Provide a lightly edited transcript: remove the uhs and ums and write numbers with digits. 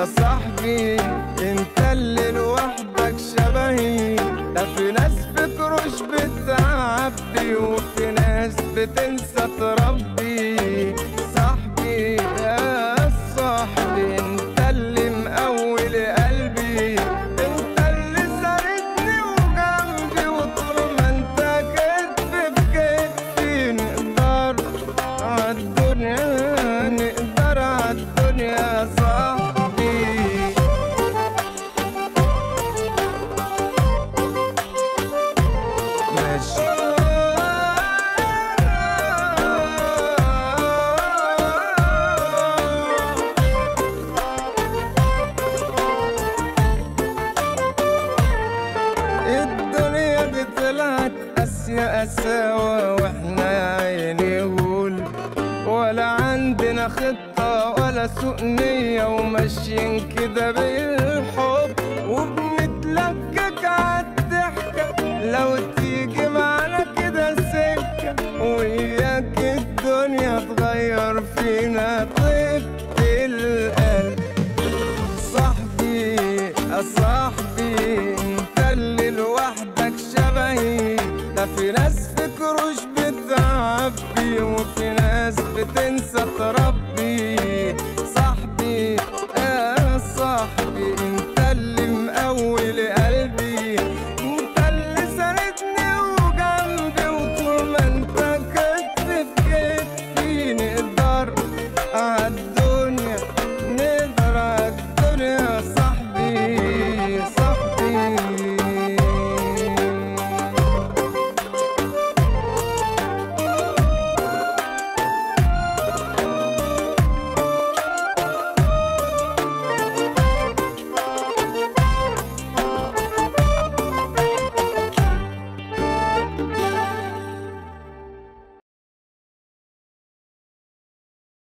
يا صاحبي انت اللي لوحدك شبهي. ده في ناس فكروش بتعبي وفي ناس بتنسى تربي. صاحبي يا صاحبي انت اللي مقوي قلبي، انت اللي ساندني وجنبي، وطول ما انت كتف في كتفي نقدر عالدنيا، نقدر عالدنيا يا صاحبي. ماشي الدنيا دي طلعت قاسية قساوة واحنا يا عيني غول، ولا عندنا خطة ولا سوء نية، وماشيين كده بالحب وبنتلكك عالضحكة. لو تيجي معانا كده سكة وياك الدنيا تغير فينا طيبة القلب. صاحبي يا صاحبي انت اللي لوحدك شبهي. ده في ناس فكروش بتعبي وفي ناس بتنسى تربي.